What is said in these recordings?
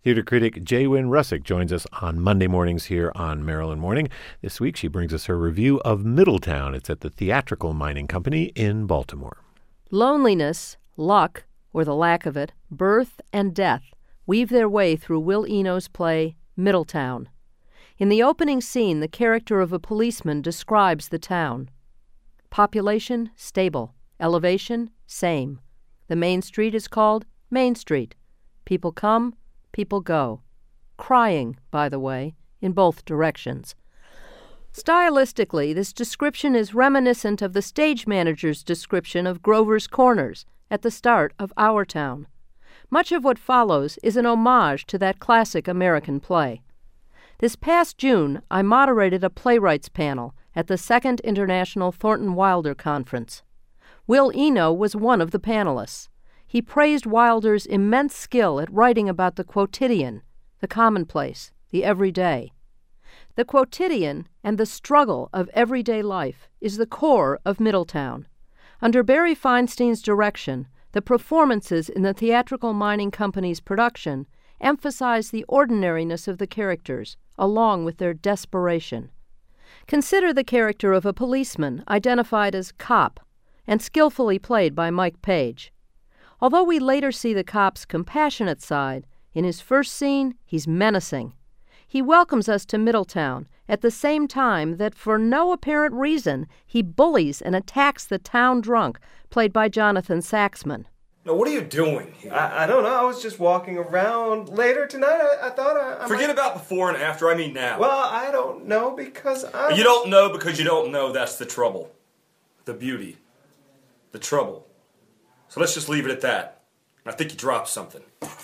Theater critic Jaywin Russick joins us on Monday mornings here on Maryland Morning. This week she brings us her review of Middletown. It's at the Theatrical Mining Company in Baltimore. Loneliness, luck, or the lack of it, birth and death weave their way through Will Eno's play Middletown. In the opening scene, the character of a policeman describes the town. Population, stable. Elevation, same. The main street is called Main Street. People come, people go. Crying, by the way, in both directions. Stylistically, this description is reminiscent of the stage manager's description of Grover's Corners at the start of Our Town. Much of what follows is an homage to that classic American play. This past June, I moderated a playwrights panel at the Second International Thornton Wilder Conference. Will Eno was one of the panelists. He praised Wilder's immense skill at writing about the quotidian, the commonplace, the everyday. The quotidian and the struggle of everyday life is the core of Middletown. Under Barry Feinstein's direction, the performances in the Theatrical Mining Company's production emphasize the ordinariness of the characters, along with their desperation. Consider the character of a policeman identified as Cop and skillfully played by Mike Page. Although we later see the cop's compassionate side, in his first scene, he's menacing. He welcomes us to Middletown at the same time that, for no apparent reason, he bullies and attacks the town drunk, played by Jonathan Saxman. Now, what are you doing here? I don't know. I was just walking around. Later tonight, I thought I Forget about before and after. I mean now. Well, I don't know because I... You don't know because you don't know. That's the trouble. The beauty. The trouble. So let's just leave it at that. I think you dropped something.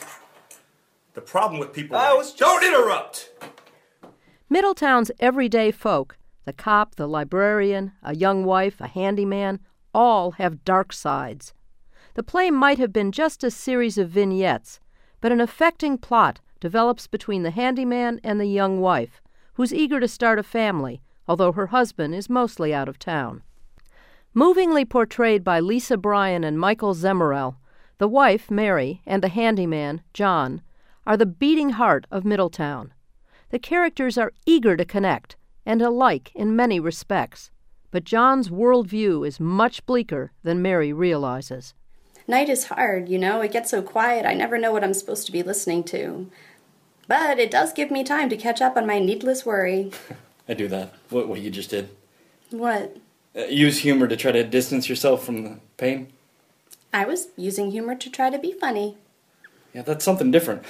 The problem with people... Don't interrupt! Middletown's everyday folk, the cop, the librarian, a young wife, a handyman, all have dark sides. The play might have been just a series of vignettes, but an affecting plot develops between the handyman and the young wife, who's eager to start a family, although her husband is mostly out of town. Movingly portrayed by Lisa Bryan and Michael Zemmerel, the wife, Mary, and the handyman, John, are the beating heart of Middletown. The characters are eager to connect, and alike in many respects, but John's worldview is much bleaker than Mary realizes. Night is hard, you know. It gets so quiet, I never know what I'm supposed to be listening to. But it does give me time to catch up on my needless worry. I do that. What you just did. What? Use humor to try to distance yourself from the pain? I was using humor to try to be funny. Yeah, that's something different.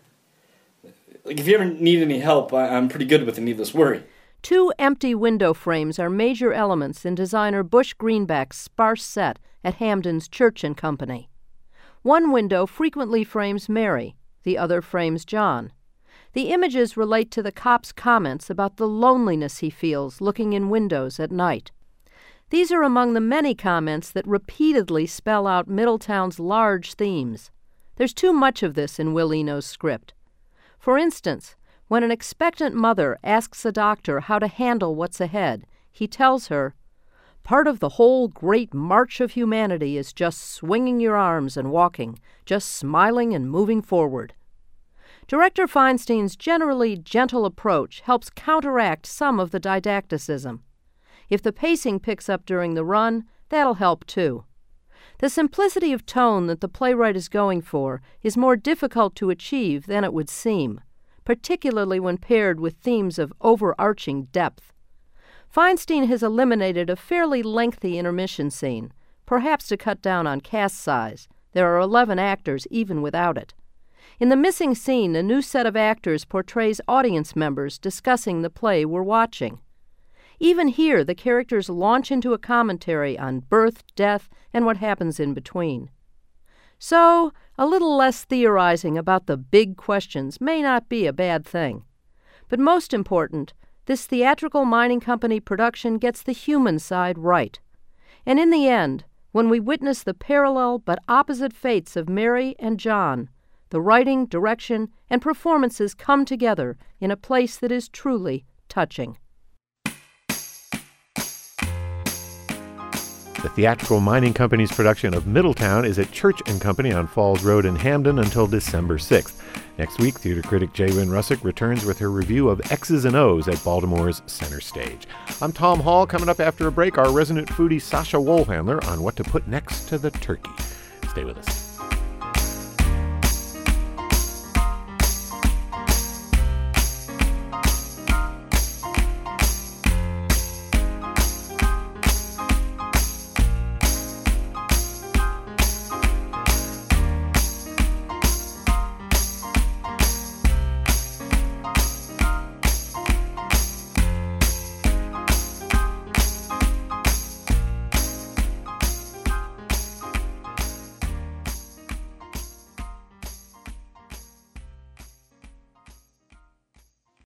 Like, if you ever need any help, I'm pretty good with the needless worry. 2 empty window frames are major elements in designer Bush Greenback's sparse set at Hamden's Church and Company. One window frequently frames Mary, the other frames John. The images relate to the cop's comments about the loneliness he feels looking in windows at night. These are among the many comments that repeatedly spell out Middletown's large themes. There's too much of this in Will Eno's script. For instance, when an expectant mother asks a doctor how to handle what's ahead, he tells her, "Part of the whole great march of humanity is just swinging your arms and walking, just smiling and moving forward." Director Feinstein's generally gentle approach helps counteract some of the didacticism. If the pacing picks up during the run, that'll help too. The simplicity of tone that the playwright is going for is more difficult to achieve than it would seem, particularly when paired with themes of overarching depth. Feinstein has eliminated a fairly lengthy intermission scene, perhaps to cut down on cast size. There are 11 actors even without it. In the missing scene, a new set of actors portrays audience members discussing the play we're watching. Even here, the characters launch into a commentary on birth, death, and what happens in between. So, a little less theorizing about the big questions may not be a bad thing. But most important, this Theatrical Mining Company production gets the human side right. And in the end, when we witness the parallel but opposite fates of Mary and John, the writing, direction, and performances come together in a place that is truly touching. The Theatrical Mining Company's production of Middletown is at Church & Company on Falls Road in Hamden until December 6th. Next week, theater critic J. Wynn Russick returns with her review of X's and O's at Baltimore's Center Stage. I'm Tom Hall. Coming up after a break, our resident foodie Sasha Wohlhandler on what to put next to the turkey. Stay with us.